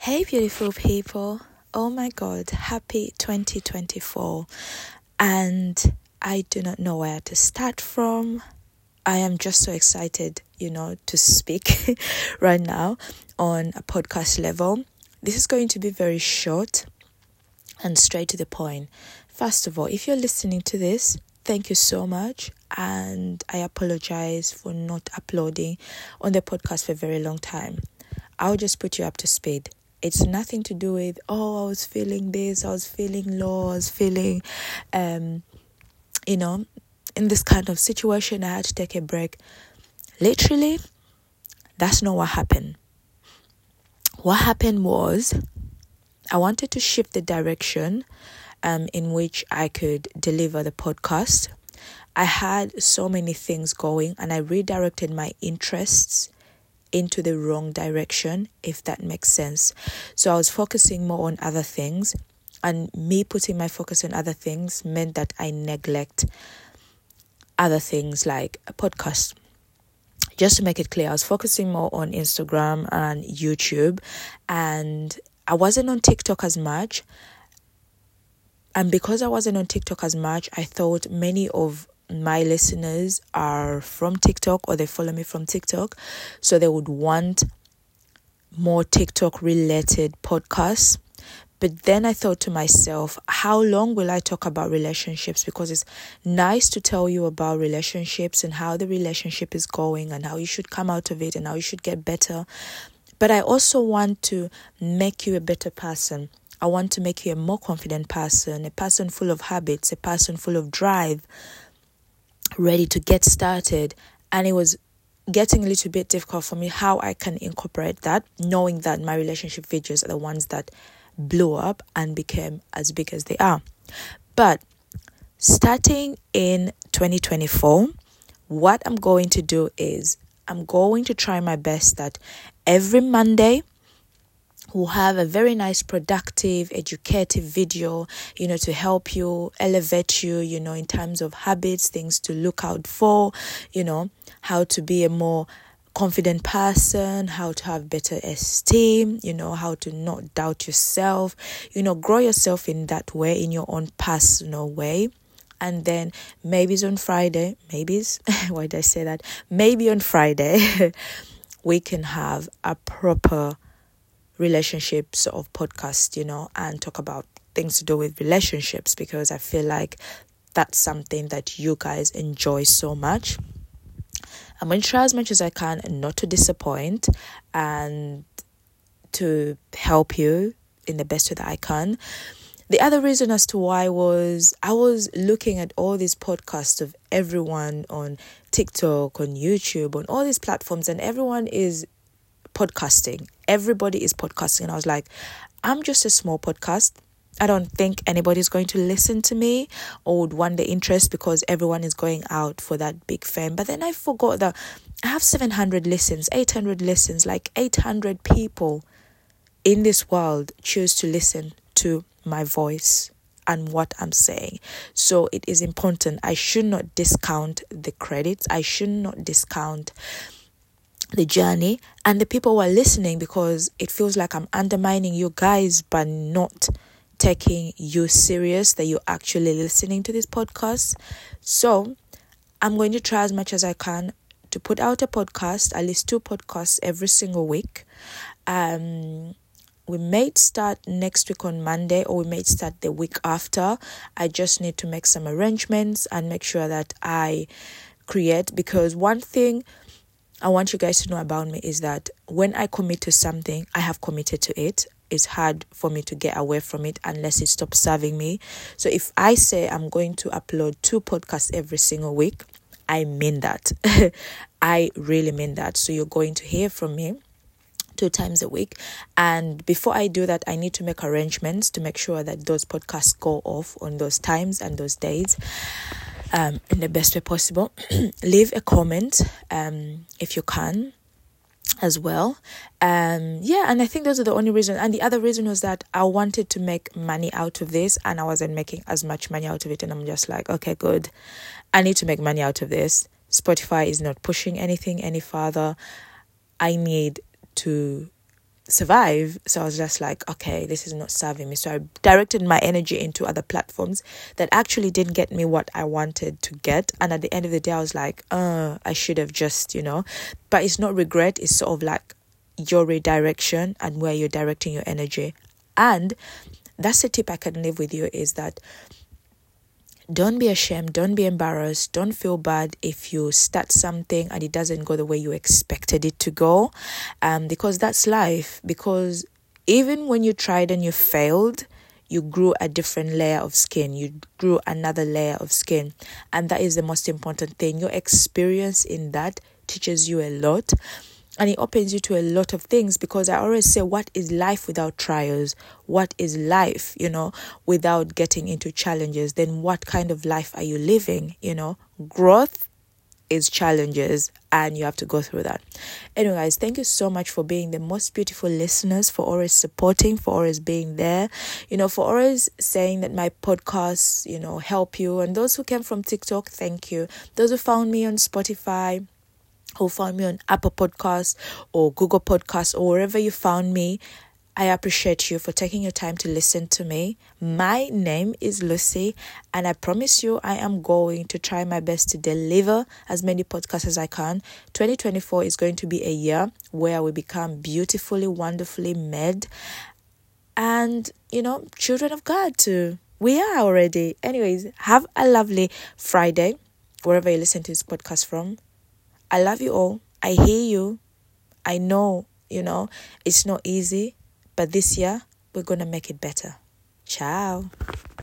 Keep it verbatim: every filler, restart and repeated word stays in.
Hey, beautiful people. Oh my God, happy twenty twenty-four. And I do not know where to start from. I am just so excited, you know, to speak right now on a podcast level. This is going to be very short and straight to the point. First of all, if you're listening to this, thank you so much. And I apologize for not uploading on the podcast for a very long time. I'll just put you up to speed. It's nothing to do with, oh, I was feeling this, I was feeling low, I was feeling, um, you know, in this kind of situation, I had to take a break. Literally, that's not what happened. What happened was, I wanted to shift the direction um, in which I could deliver the podcast. I had so many things going, and I redirected my interests into the wrong direction, if that makes sense. So I was focusing more on other things, and me putting my focus on other things meant that I neglect other things like a podcast. Just to make it clear, I was focusing more on Instagram and YouTube, and I wasn't on TikTok as much. And because I wasn't on TikTok as much, I thought many of my listeners are from TikTok, or they follow me from TikTok, so they would want more TikTok related podcasts. But then I thought to myself, how long will I talk about relationships? Because it's nice to tell you about relationships and how the relationship is going and how you should come out of it and how you should get better. But I also want to make you a better person. I want to make you a more confident person, a person full of habits, a person full of drive, ready to get started. And it was getting a little bit difficult for me how I can incorporate that, knowing that my relationship videos are the ones that blew up and became as big as they are. But starting in twenty twenty-four, what I'm going to do is I'm going to try my best that every Monday we'll have a very nice, productive, educative video, you know, to help you, elevate you, you know, in terms of habits, things to look out for, you know, how to be a more confident person, how to have better esteem, you know, how to not doubt yourself, you know, grow yourself in that way, in your own personal way. And then maybe it's on Friday, maybe it's, why did I say that? Maybe on Friday, we can have a proper relationship sort of podcast, you know, and talk about things to do with relationships, because I feel like that's something that you guys enjoy so much. I'm going to try as much as I can not to disappoint and to help you in the best way that I can. The other reason as to why was I was looking at all these podcasts of everyone on TikTok, on YouTube, on all these platforms, and everyone is podcasting. Everybody is podcasting. And I was like, I'm just a small podcast. I don't think anybody's going to listen to me or would want the interest because everyone is going out for that big fame. But then I forgot that I have seven hundred listens, eight hundred listens, like eight hundred people in this world choose to listen to my voice and what I'm saying. So it is important. I should not discount the credits. I should not discount the journey and the people who are listening, because it feels like I'm undermining you guys by not taking you serious that you're actually listening to this podcast. So I'm going to try as much as I can to put out a podcast, at least two podcasts every single week. Um, we may start next week on Monday, or we may start the week after. I just need to make some arrangements and make sure that I create, because one thing I want you guys to know about me is that when I commit to something, I have committed to it. It's hard for me to get away from it unless it stops serving me. So if I say I'm going to upload two podcasts every single week, I mean that. I really mean that. So you're going to hear from me two times a week. And before I do that, I need to make arrangements to make sure that those podcasts go off on those times and those days. Um, in the best way possible. Leave a comment um, if you can as well. Um, yeah, and I think those are the only reasons. And the other reason was that I wanted to make money out of this, and I wasn't making as much money out of it. And I'm just like, okay, good. I need to make money out of this. Spotify is not pushing anything any further. I need to survive. So I was just like, okay, this is not serving me. So I directed my energy into other platforms that actually didn't get me what I wanted to get. And at the end of the day, I was like, uh, I should have just, you know, but it's not regret. It's sort of like your redirection and where you're directing your energy. And that's the tip I can leave with you, is that don't be ashamed, don't be embarrassed, don't feel bad if you start something and it doesn't go the way you expected it to go, um, because that's life. Because even when you tried and you failed, you grew a different layer of skin, you grew another layer of skin, and that is the most important thing. Your experience in that teaches you a lot. And it opens you to a lot of things, because I always say, what is life without trials? What is life, you know, without getting into challenges? Then what kind of life are you living? You know, growth is challenges, and you have to go through that. Anyway, guys, thank you so much for being the most beautiful listeners, for always supporting, for always being there, you know, for always saying that my podcasts, you know, help you. And those who came from TikTok, thank you. Those who found me on Spotify, who found me on Apple Podcasts or Google Podcasts or wherever you found me, I appreciate you for taking your time to listen to me. My name is Lucy, and I promise you I am going to try my best to deliver as many podcasts as I can. twenty twenty-four is going to be a year where we become beautifully, wonderfully made, and, you know, children of God too. We are already. Anyways, have a lovely Friday, wherever you listen to this podcast from. I love you all. I hear you. I know, you know, it's not easy, but this year we're going to make it better. Ciao.